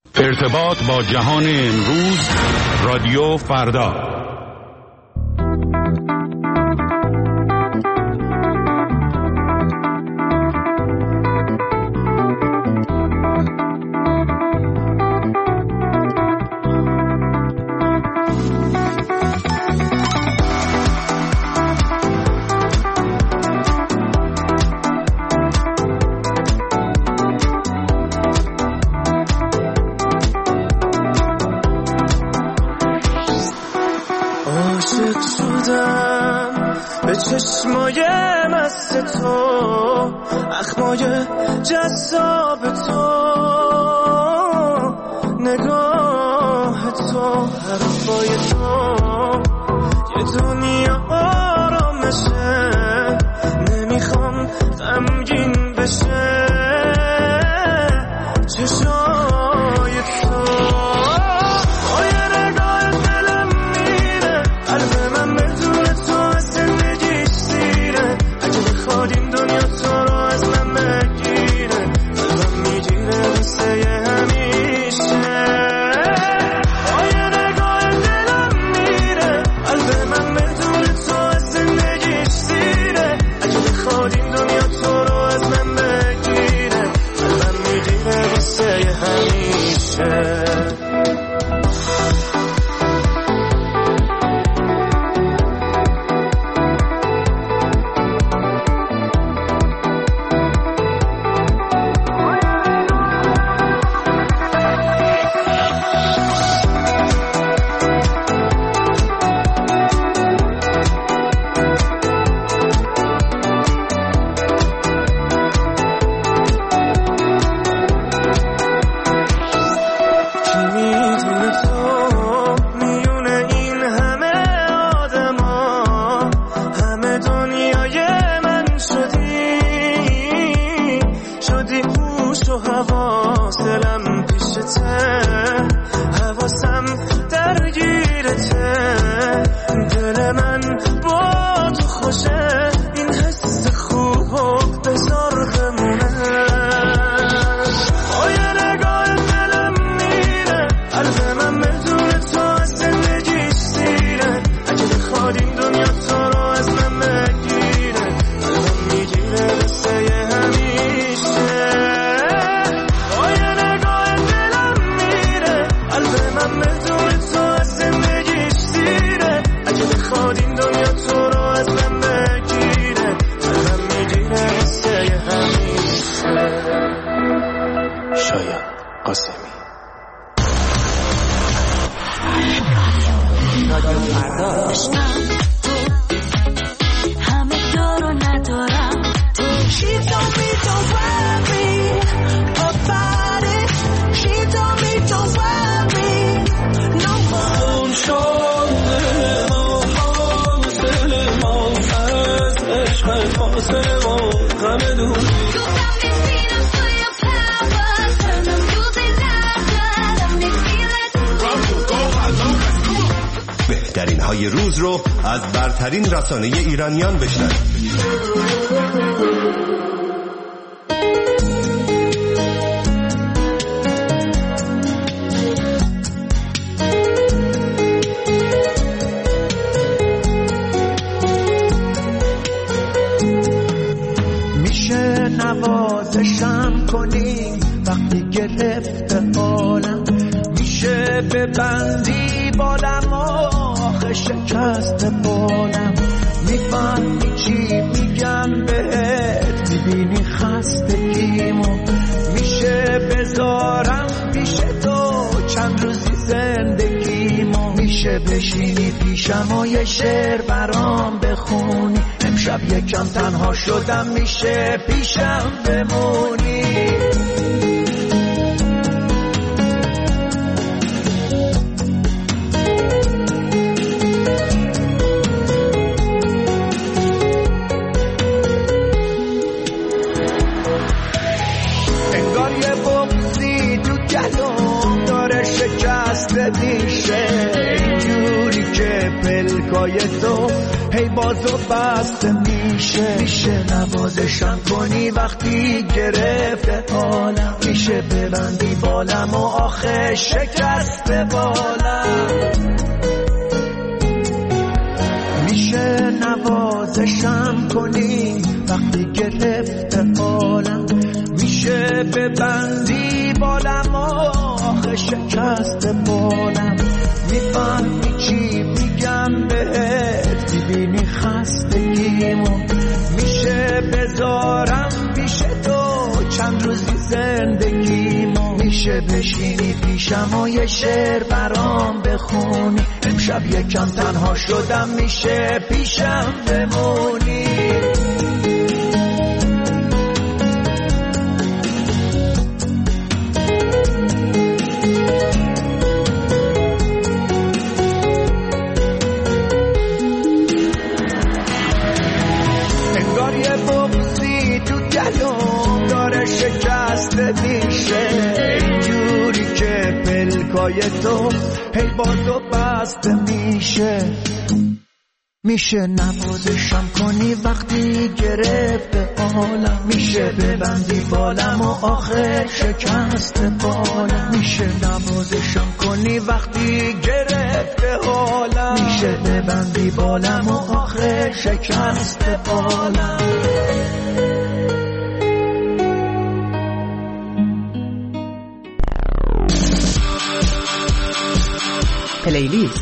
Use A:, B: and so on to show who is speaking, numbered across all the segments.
A: ارتباط با جهان امروز، رادیو فردا.
B: چشمای مست تو، اخمای جذاب تو، نگاه تو، حرفای تو، یه دنیا آرامشه، نمیخوام غمگین بشه، چشای تو، با یه نگاه دلم میره، قلب من بدون تو زندگیش سیره، اگه بخواد این دنیا تو رو از من بگیره، قلبم میگیره واسه همیشه، با یه نگاه دلم میره، قلب من بدون تو زندگیش سیره، اگه بخواد این دنیا تو رو از من بگیره، قلبم میگیره واسه همیشه.
C: بهترین های روز رو از برترین رسانه ایرانیان بشنوید.
D: میشه نوازشم کنی وقتی گرفته حالم، میشه ببندی بالم آخه شکست بالم، میفهمی چی میگم بهت، میبینی خستگیمو، میشه بذارم پیش تو چند روزی زندگیمو، میشه بشینی پیشم و یه شعر برام بخونی، امشب یکم تنها شدم میشه پیشم بمونی. میشه اینجوری که پلکای تو هی بازو بسته میشه نوازشم کنی وقتی گرفته حالم، میشه ببندی بالم و آخه شکسته بالم، میشه نوازشم کنی وقتی گرفته حالم، میشه ببندی بالم و آخه شکسته بالم، میفهمی چی میگم بهت، میبینی خستگیمو، میشه بذارم پیش تو چند روزی زندگیمو، میشه بشینی پیشم و یه شعر برام بخونی، امشب یکم تنها شدم میشه پیشم بمونی. شکسته میشه اینجوری که پلکای تو هی بازو بسته میشه نوازشم کنی وقتی گرفته حالم، میشه ببندی بالم و آخه شکسته بالم، میشه نوازشم کنی وقتی گرفته حالم، میشه ببندی بالم و آخه شکسته بالم.
E: پلیلیست.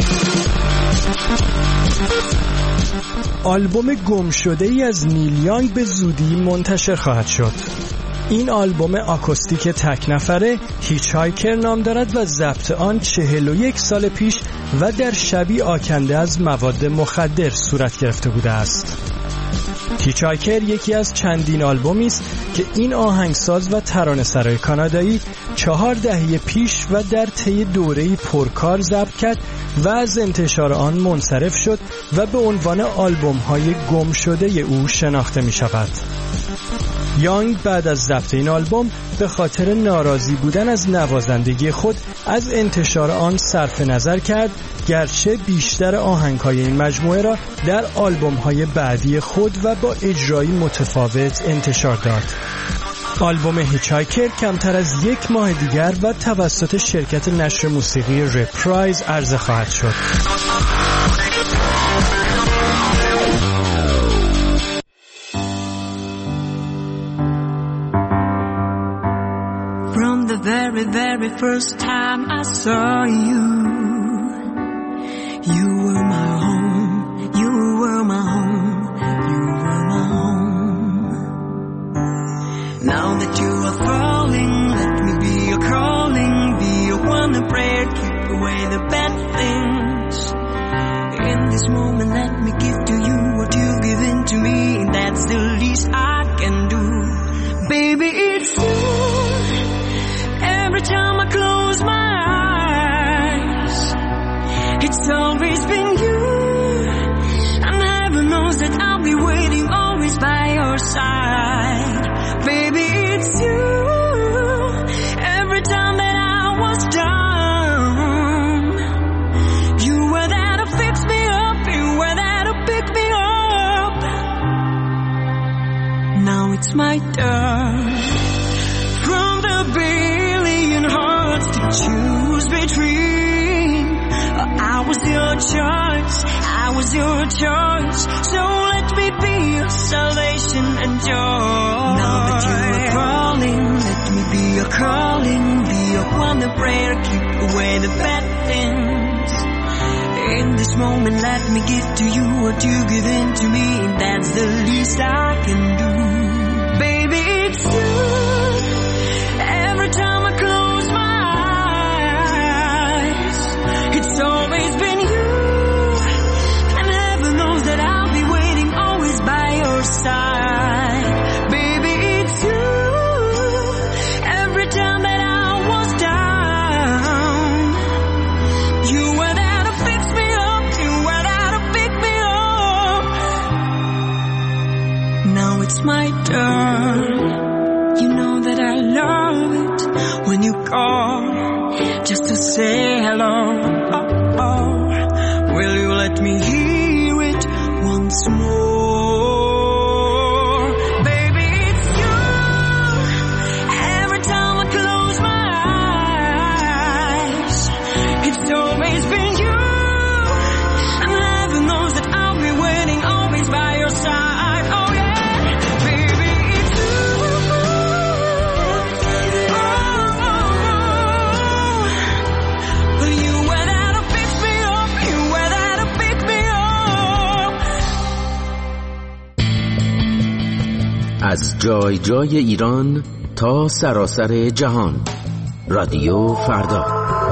F: آلبوم گم شده ای از نیل یانگ به زودی منتشر خواهد شد. این آلبوم آکوستیک تک نفره هیچهایکر نام دارد و ضبط آن 41 سال پیش و در شبی آکنده از مواد مخدر صورت گرفته بوده است. هیچهایکر یکی از چندین آلبومی است که این آهنگساز و ترانه‌سرای کانادایی 4 دهه پیش و در طی دوره‌ای پرکار ضبط کرد و از انتشار آن منصرف شد و به عنوان آلبوم‌های گم شده او شناخته می‌شود. یانگ بعد از ضبط این آلبوم به خاطر ناراضی بودن از نوازندگی خود از انتشار آن صرف نظر کرد، گرچه بیشتر آهنگ‌های این مجموعه را در آلبوم‌های بعدی خود و با اجرایی متفاوت انتشار داد. آلبوم هیچهایکر کمتر از 1 ماه دیگر و توسط شرکت نشر موسیقی رپرایز عرضه خواهد شد.
G: From the very, very first time I saw you, you were my home, you were my home, you were my home. Now that you are falling, let me be your calling, be your one prayer, keep away the bad things. In this moment, let me give to you what you've given to me, that's the least I can do. Baby, it's you. Every time I close my eyes, it's always been you. And heaven knows that I'll be waiting always by your side. Baby, it's you. Every time that I was down, you were there to fix me up, you were there to pick me up. Now it's my turn. From the billion hearts to choose between, I was your choice, I was your choice. So let me be your salvation and joy. Now that you are crawling, let me be your calling, be your one prayer, keep away the bad things. In this moment, let me give to you what you've given to me, that's the least I can do. Baby, it's you. Every time I close my eyes, it's always been you. And heaven knows that I'll be waiting always by your side. Baby, it's you. Every time that I was down, you were there to fix me up, you were there to pick me up. Now it's my turn. You know that I love it when you call just to say hello. Oh, oh. Will you let me hear it
H: جای جای ایران تا سراسر جهان. رادیو فردا.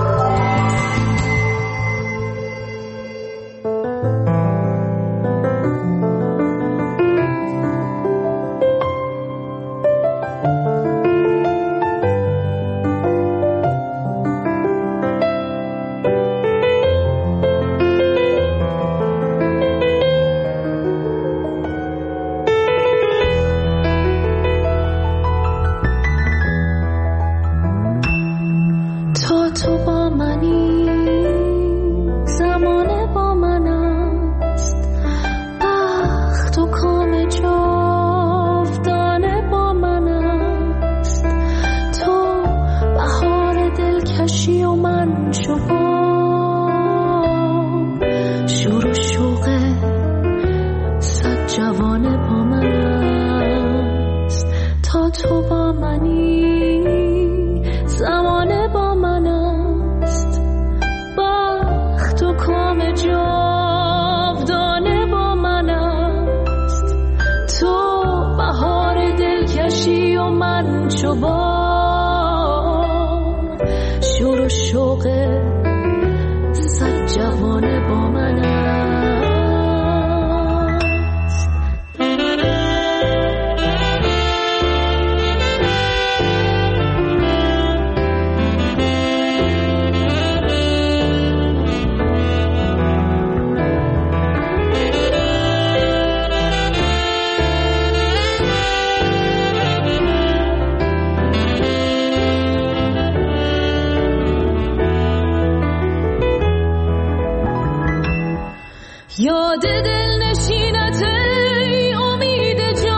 I: یاد دل نشینت ای امید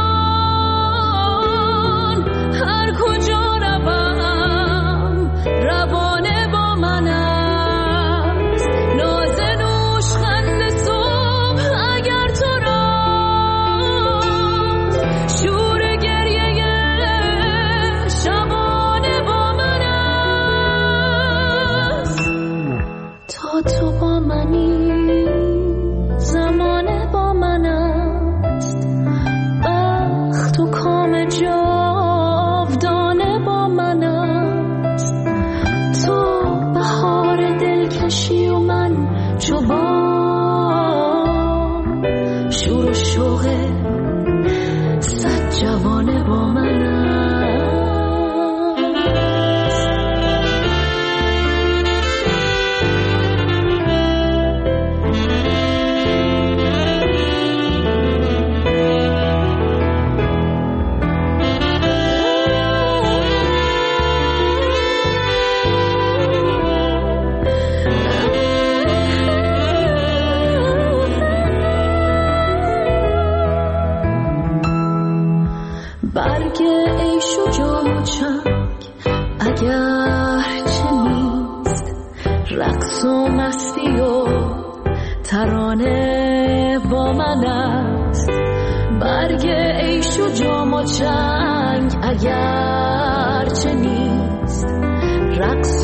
I: جان، هر کجا روم روانه با من است. ناز نوش خند صبح اگر تو را شور گریه شبانه با من است. تا تو با منی زمانه با من است، بخت و کام جاودانه با من است. تو بهار دلکشی و من جوان، شور و شوق صد جوانه با من است. برگ عیش و جاچنگ اگر چه نیست، رقص و مستی و ترانه با من است. برگ عیش و جام و چنگ اگر چه نیست، رقص